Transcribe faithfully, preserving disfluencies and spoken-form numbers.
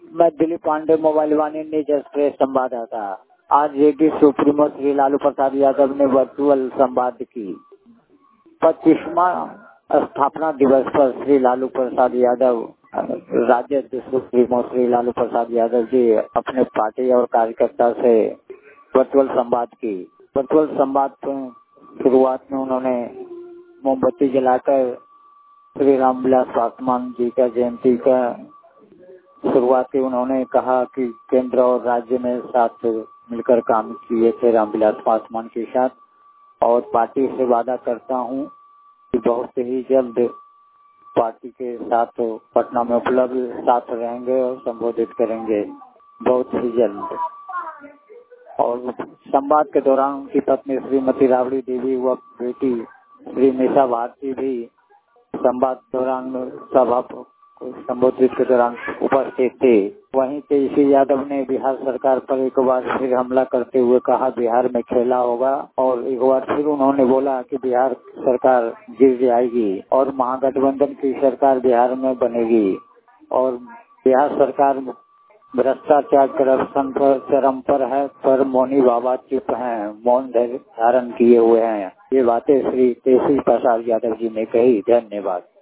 मैं Dilip Pandey, mobile Vani news express संवाददाता। आज जेडी सुप्रीमो श्री लालू प्रसाद यादव ने वर्चुअल संवाद की। पच्चीसवां स्थापना दिवस पर श्री लालू प्रसाद यादव राज्य सुप्रीमो श्री लालू प्रसाद यादव जी अपने पार्टी और कार्यकर्ता से वर्चुअल संवाद की। वर्चुअल संवाद की शुरुआत में उन्होंने मोमबत्ती जलाकर श्री रामविलास पासवान जी का जयंती का शुरुआती उन्होंने कहा कि केंद्र और राज्य में साथ मिलकर काम किए थे रामविलास पासवान के साथ, और पार्टी से वादा करता हूं कि बहुत ही जल्द पार्टी के साथ पटना में उपलब्ध साथ रहेंगे और संबोधित करेंगे बहुत ही जल्द। और संवाद के दौरान उनकी पत्नी श्रीमती राबड़ी देवी व बेटी श्री निशा भारती भी संवाद दौरान सभा संबोधित के दौरान उपस्थित थे। वहीं तेजस्वी यादव ने बिहार सरकार पर एक बार फिर हमला करते हुए कहा बिहार में खेला होगा, और एक बार फिर उन्होंने बोला कि बिहार सरकार गिर जाएगी और महागठबंधन की सरकार बिहार में बनेगी, और बिहार सरकार भ्रष्टाचार करप्शन पर चरम पर है, पर मौनी बाबा चुप हैं, मौन धारण किए हुए हैं। ये बातें श्री तेजस्वी प्रसाद यादव जी ने कही। धन्यवाद।